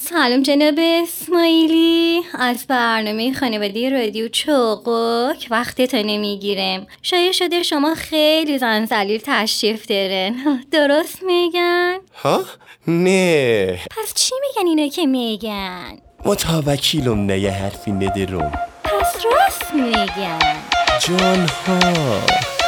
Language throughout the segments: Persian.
سلام جناب اسماعیلی، از برنامه خانوادگی رادیو چوقک وقتتو نمیگیرم. شاید شده شما خیلی زن ذلیل تشریف دارن. درست میگن؟ ها؟ نه. پس چی میگن اینا که میگن؟ متوکیلم نه یه حرفی ندارم. پس راست میگن جان ها.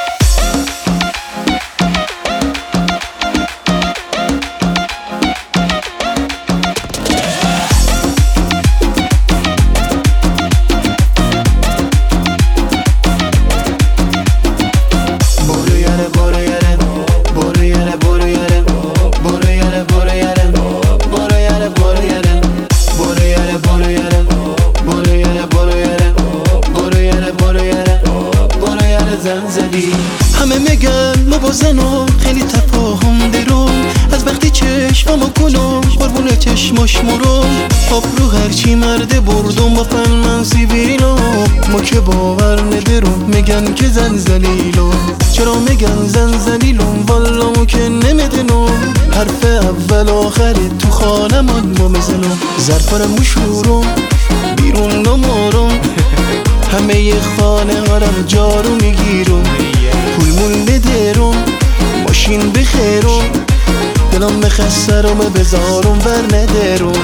همه میگن ما با زنم خیلی تفاهم درم، از وقتی چشمامو کنم قربون چشماش مرم. آب رو هرچی مرده بردم با فن من سیبیلم، ما که باور ندارم میگن که زن زلیلم. چرا میگن زن زلیلم؟ والا ما که نمیدنم، حرف اول آخره تو خانمان ما میزنم. ظرفارم مشورم بیرون نمارم، همه خانه هارم جارو میگیرم. پول مونده درم ماشین بخیرم، دلم بخسته رو بذارم بر ندارم.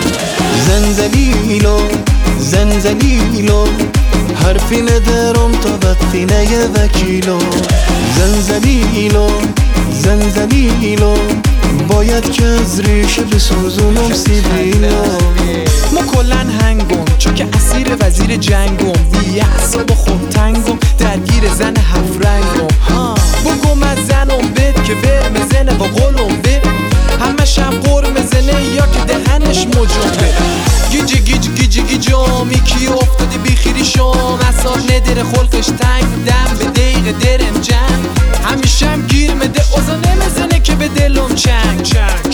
زن زلیلم حرفی ندارم تا وقتی نیه وکیلم. زن زلیلم باید که از ریشه بسوزونم سیبیلم. ما کلن هنگم چون که اسیر وزیر جنگم، بی اعصاب خود تنگم درگیر زن هفت رنگم. بگم از زنم بد که ور مزنه با قولم بد، همه شب قور مزنه یا که دهنش مجمه. گیج آمی کی افتادی بیخیری شام، اصاب نداره خلقش تنگ دم به دقیقه درم جنگ. همیشه هم گیر مده اوزا نمزنه که به دلم چنگ.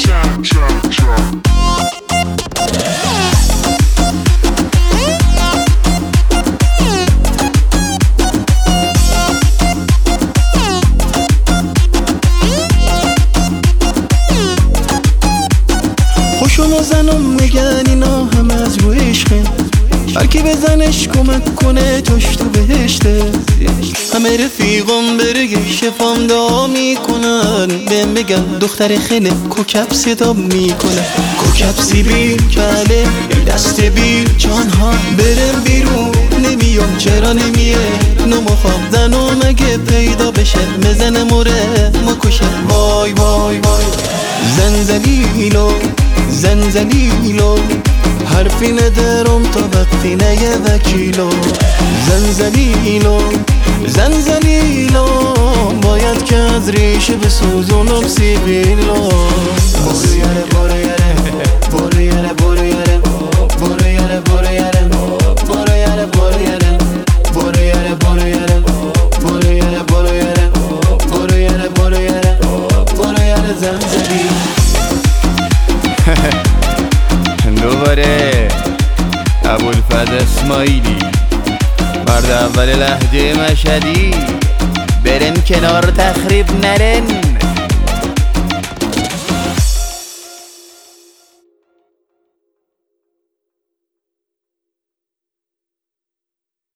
خوشم زنم میگن اینا همه از رو عشقه، هرکی بزنش کمک کنه توش تو بهشته. همه رفیقم برگه شفام دعا میکنن، بهم میگن دختر خیلی کوکب صدا میکنه. کوکب سیبیل کله دست بیر جانها برم بیرون نمیام. چرا نمیه نمخواب زنم اگه پیدا بشه مزن موره مکشه. وای وای وای زن زلیلم حرفی ندارم تا وقتی نیه وکیلم. زن زلیلم باید که از ریشه بسوزونم سیبیلم. دوباره ابوالفضل اسماعیلی، مرد اول لهجه مشهدی. برن کنار تخریب نرن،